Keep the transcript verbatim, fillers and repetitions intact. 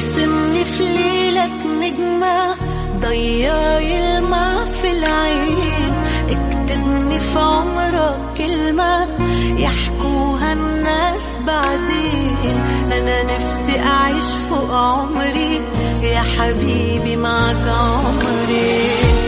ارسمني في ليلك نجمة ضياي الماء في العين، اكتبني في عمرك كلمة يحكوها الناس بعدين. أنا نفسي أعيش فوق عمري يا حبيبي معك عمري.